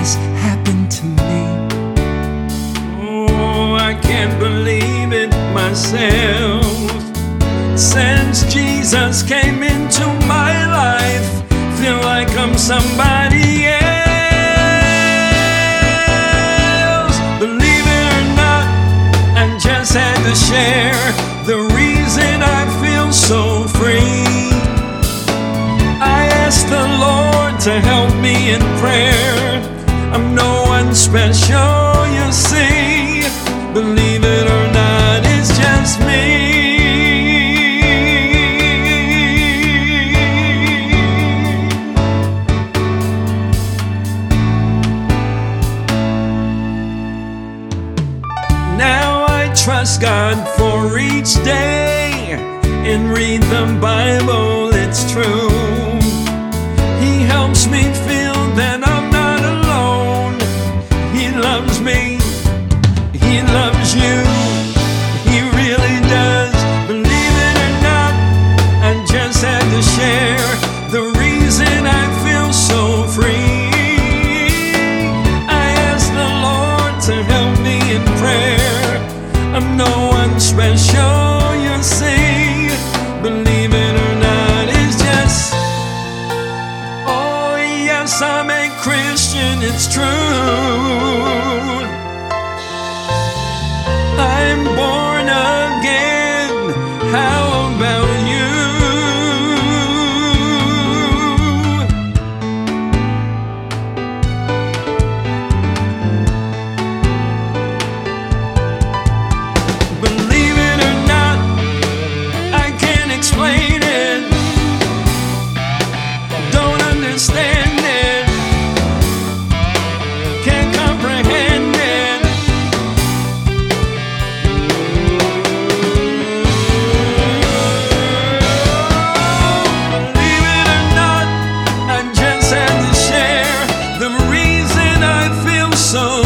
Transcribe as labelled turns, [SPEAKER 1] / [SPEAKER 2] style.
[SPEAKER 1] has happened to me. Oh, I can't believe it myself. Since Jesus came into my life, feel like I'm somebody else. Believe it or not, I just had to share the reason I feel so free. I asked the Lord to help me in prayer. I'm no one special, you see. Believe it or not, it's just me. Now I trust God for each day and read the Bible, it's true. He helps me feel that I'm not alone. He loves me, He loves you, He really does. Believe it or not, I just had to share the reason I feel so free. I asked the Lord to help me in prayer. I'm no one special, you see. Believe it or not, it's just, oh yes, I'm a Christian, it's true. I'm born again, how about you? Believe it or not, I can't explain it, don't understand it, can't comprehend it. Believe it or not, I just had to share the reason I feel so